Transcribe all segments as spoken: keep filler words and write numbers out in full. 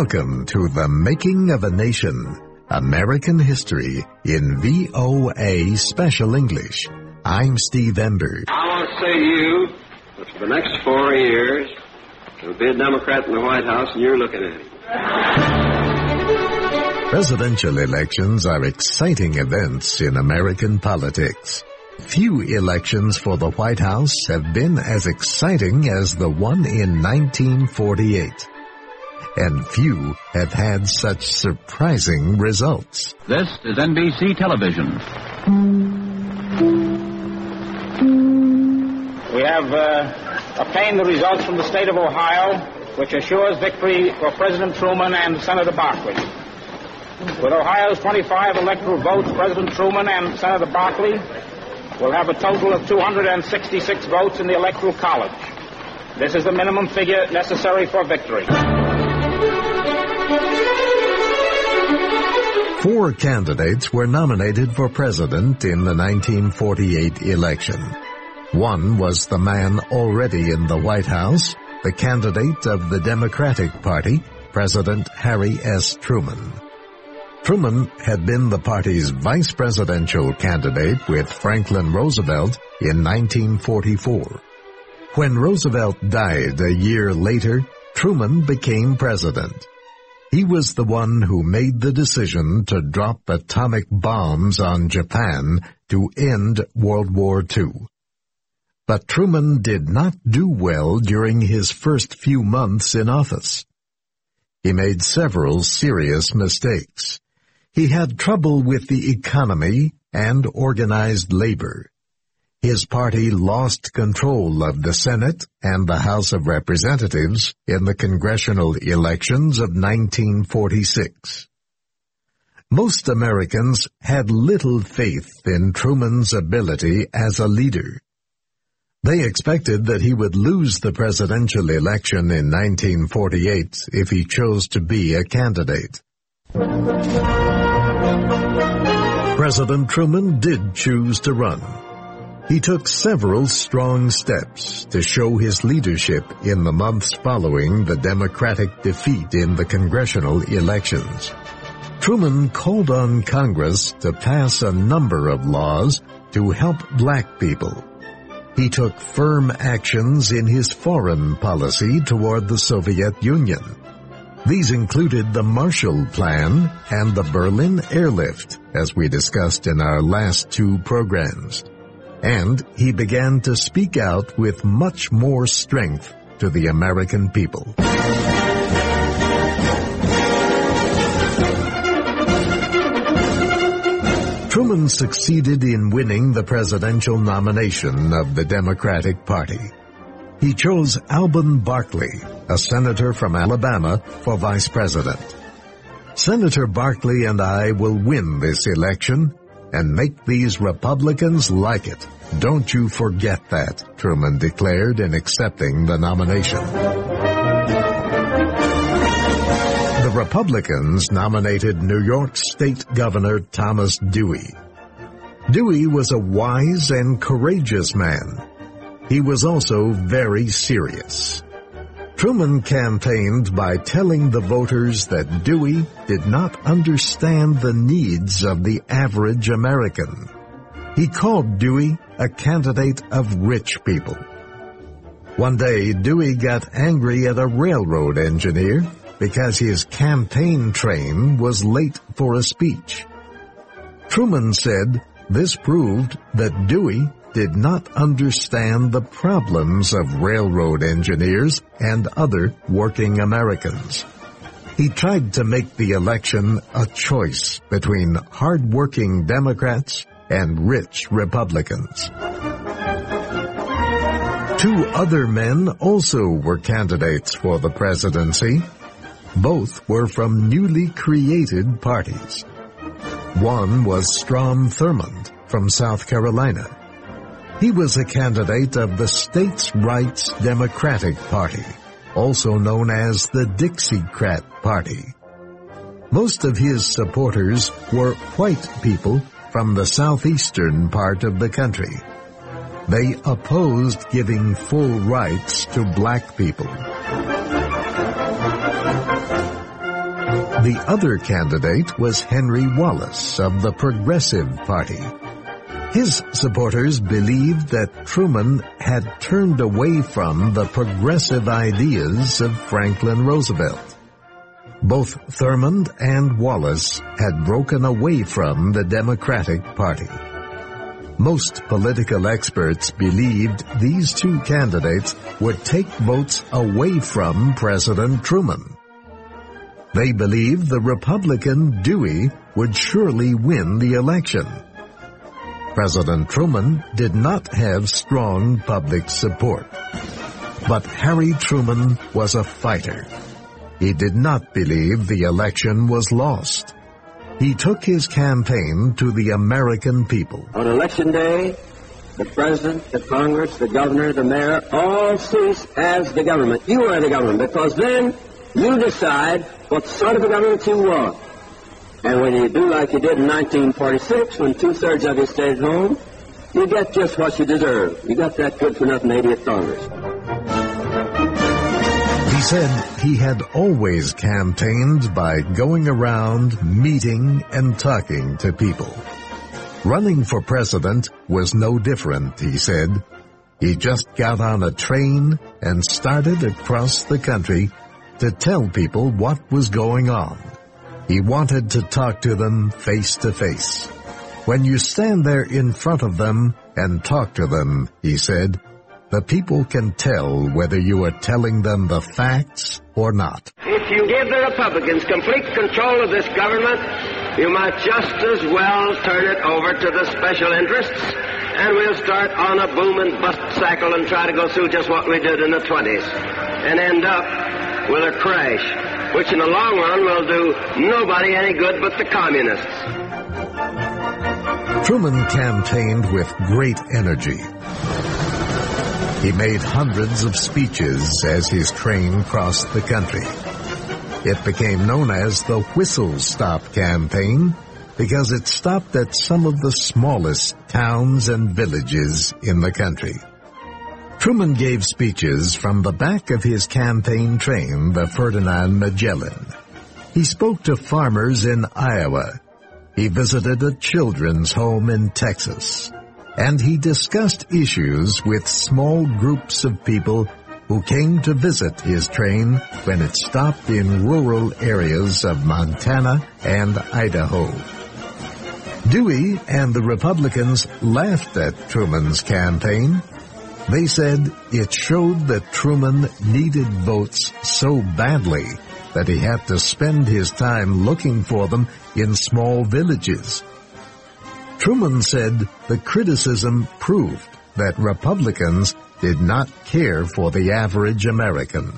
Welcome to The Making of a Nation, American History in V O A Special English. I'm Steve Ember. I want to say to you that for the next four years, there'll be a Democrat in the White House, and you're looking at him. Presidential elections are exciting events in American politics. Few elections for the White House have been as exciting as the one in nineteen forty-eight. And few have had such surprising results. This is N B C Television. We have uh, obtained the results from the state of Ohio, which assures victory for President Truman and Senator Barkley. With Ohio's twenty-five electoral votes, President Truman and Senator Barkley will have a total of two hundred sixty-six votes in the Electoral College. This is the minimum figure necessary for victory. Four candidates were nominated for president in the nineteen forty-eight election. One was the man already in the White House, the candidate of the Democratic Party, President Harry S. Truman. Truman had been the party's vice presidential candidate with Franklin Roosevelt in nineteen forty-four. When Roosevelt died a year later, Truman became president. He was the one who made the decision to drop atomic bombs on Japan to end World War Two. But Truman did not do well during his first few months in office. He made several serious mistakes. He had trouble with the economy and organized labor. His party lost control of the Senate and the House of Representatives in the congressional elections of nineteen forty-six. Most Americans had little faith in Truman's ability as a leader. They expected that he would lose the presidential election in nineteen forty-eight if he chose to be a candidate. President Truman did choose to run. He took several strong steps to show his leadership in the months following the Democratic defeat in the congressional elections. Truman called on Congress to pass a number of laws to help black people. He took firm actions in his foreign policy toward the Soviet Union. These included the Marshall Plan and the Berlin Airlift, as we discussed in our last two programs. And he began to speak out with much more strength to the American people. Truman succeeded in winning the presidential nomination of the Democratic Party. He chose Alben Barkley, a senator from Alabama, for vice president. Senator Barkley and I will win this election and make these Republicans like it. Don't you forget that, Truman declared in accepting the nomination. The Republicans nominated New York State Governor Thomas Dewey. Dewey was a wise and courageous man. He was also very serious. Truman campaigned by telling the voters that Dewey did not understand the needs of the average American. He called Dewey a candidate of rich people. One day, Dewey got angry at a railroad engineer because his campaign train was late for a speech. Truman said this proved that Dewey did not understand the problems of railroad engineers and other working Americans. He tried to make the election a choice between hard-working Democrats and rich Republicans. Two other men also were candidates for the presidency. Both were from newly created parties. One was Strom Thurmond from South Carolina. He was a candidate of the States' Rights Democratic Party, also known as the Dixiecrat Party. Most of his supporters were white people from the southeastern part of the country. They opposed giving full rights to black people. The other candidate was Henry Wallace of the Progressive Party. His supporters believed that Truman had turned away from the progressive ideas of Franklin Roosevelt. Both Thurmond and Wallace had broken away from the Democratic Party. Most political experts believed these two candidates would take votes away from President Truman. They believed the Republican Dewey would surely win the election. President Truman did not have strong public support. But Harry Truman was a fighter. He did not believe the election was lost. He took his campaign to the American people. On election day, the president, the Congress, the governor, the mayor, all cease as the government. You are the government, because then you decide what sort of a government you want. And when you do like you did in nineteen forty-six, when two-thirds of you stayed at home, you get just what you deserve. You got that good-for-nothing eightieth Congress. He said he had always campaigned by going around, meeting, and talking to people. Running for president was no different, he said. He just got on a train and started across the country to tell people what was going on. He wanted to talk to them face to face. When you stand there in front of them and talk to them, he said, the people can tell whether you are telling them the facts or not. If you give the Republicans complete control of this government, you might just as well turn it over to the special interests, and we'll start on a boom and bust cycle and try to go through just what we did in the twenties, and end up with a crash, which in the long run will do nobody any good but the communists. Truman campaigned with great energy. He made hundreds of speeches as his train crossed the country. It became known as the Whistle Stop Campaign because it stopped at some of the smallest towns and villages in the country. Truman gave speeches from the back of his campaign train, the Ferdinand Magellan. He spoke to farmers in Iowa. He visited a children's home in Texas. And he discussed issues with small groups of people who came to visit his train when it stopped in rural areas of Montana and Idaho. Dewey and the Republicans laughed at Truman's campaign. They said it showed that Truman needed votes so badly that he had to spend his time looking for them in small villages. Truman said the criticism proved that Republicans did not care for the average American.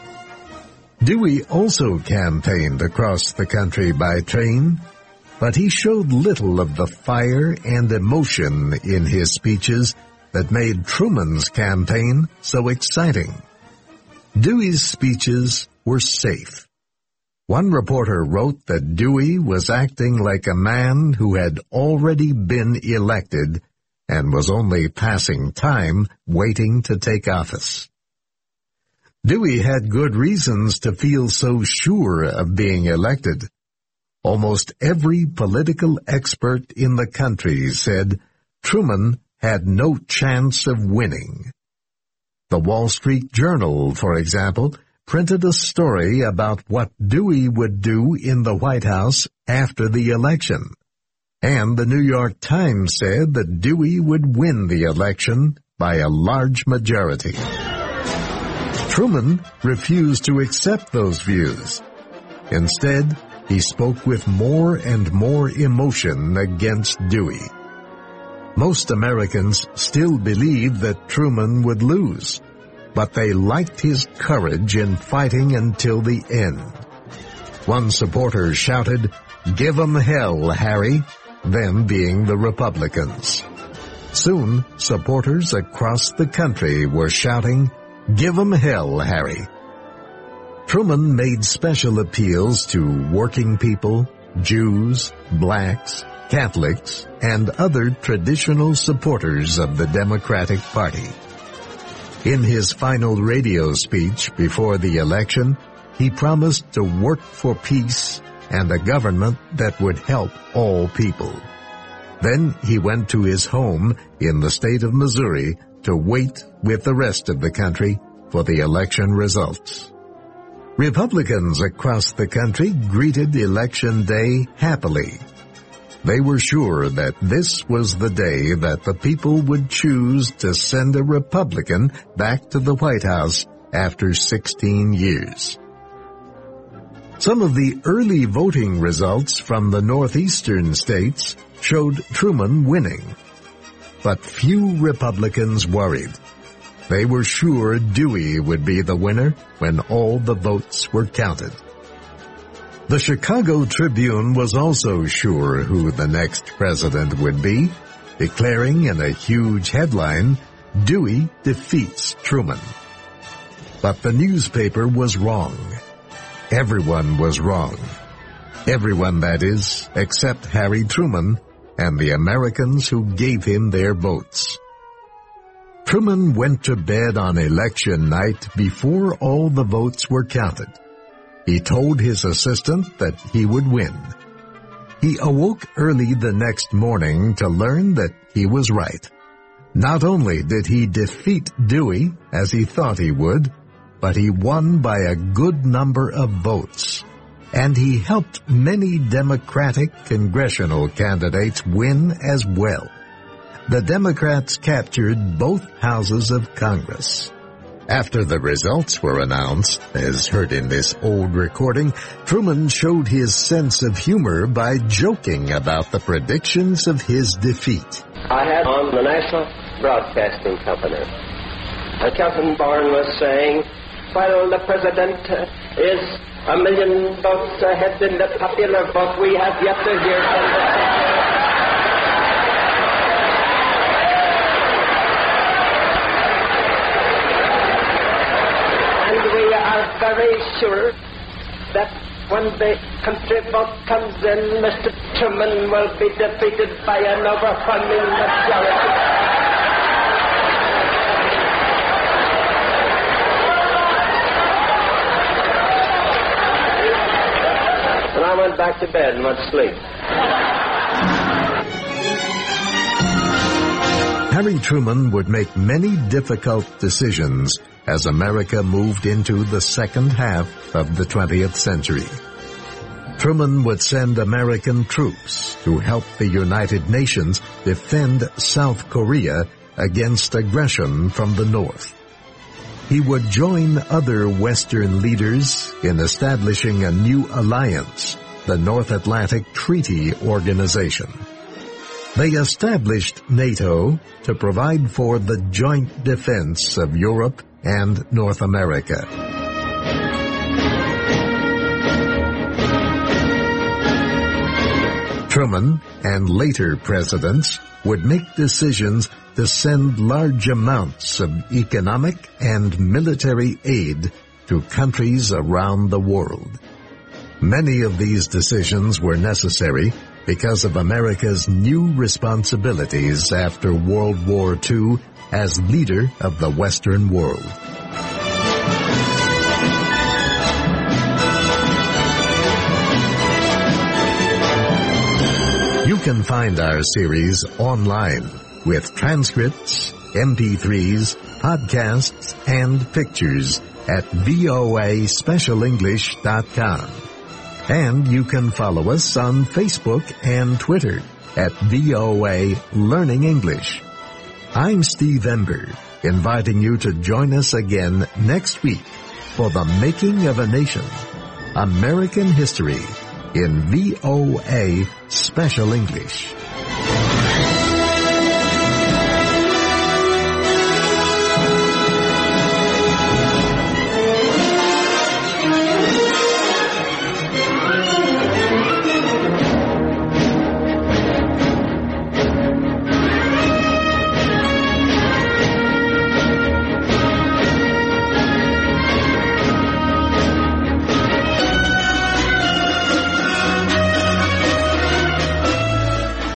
Dewey also campaigned across the country by train, but he showed little of the fire and emotion in his speeches that made Truman's campaign so exciting. Dewey's speeches were safe. One reporter wrote that Dewey was acting like a man who had already been elected and was only passing time waiting to take office. Dewey had good reasons to feel so sure of being elected. Almost every political expert in the country said Truman had no chance of winning. The Wall Street Journal, for example, printed a story about what Dewey would do in the White House after the election. And the New York Times said that Dewey would win the election by a large majority. Truman refused to accept those views. Instead, he spoke with more and more emotion against Dewey. Most Americans still believed that Truman would lose, but they liked his courage in fighting until the end. One supporter shouted, "Give 'em hell, Harry," them being the Republicans. Soon, supporters across the country were shouting, "Give 'em hell, Harry." Truman made special appeals to working people, Jews, blacks, Catholics, and other traditional supporters of the Democratic Party. In his final radio speech before the election, he promised to work for peace and a government that would help all people. Then he went to his home in the state of Missouri to wait with the rest of the country for the election results. Republicans across the country greeted Election Day happily. They were sure that this was the day that the people would choose to send a Republican back to the White House after sixteen years. Some of the early voting results from the northeastern states showed Truman winning. But few Republicans worried. They were sure Dewey would be the winner when all the votes were counted. The Chicago Tribune was also sure who the next president would be, declaring in a huge headline, "Dewey defeats Truman." But the newspaper was wrong. Everyone was wrong. Everyone, that is, except Harry Truman and the Americans who gave him their votes. Truman went to bed on election night before all the votes were counted. He told his assistant that he would win. He awoke early the next morning to learn that he was right. Not only did he defeat Dewey, as he thought he would, but he won by a good number of votes. And he helped many Democratic congressional candidates win as well. The Democrats captured both houses of Congress. After the results were announced, as heard in this old recording, Truman showed his sense of humor by joking about the predictions of his defeat. I had on the National Broadcasting Company, and Captain Bourne was saying, while the president is a million votes ahead in the popular vote, we have yet to hear from the very sure that when the country vote comes in, Mister Truman will be defeated by an overwhelming majority. And I went back to bed and went to sleep. Harry Truman would make many difficult decisions as America moved into the second half of the twentieth century. Truman would send American troops to help the United Nations defend South Korea against aggression from the North. He would join other Western leaders in establishing a new alliance, the North Atlantic Treaty Organization. They established NATO to provide for the joint defense of Europe and North America. Truman and later presidents would make decisions to send large amounts of economic and military aid to countries around the world. Many of these decisions were necessary because of America's new responsibilities after World War Two as leader of the Western world. You can find our series online with transcripts, M P threes, podcasts, and pictures at V O A special english dot com. And you can follow us on Facebook and Twitter at V O A Learning English. I'm Steve Ember, inviting you to join us again next week for The Making of a Nation, American History in V O A Special English.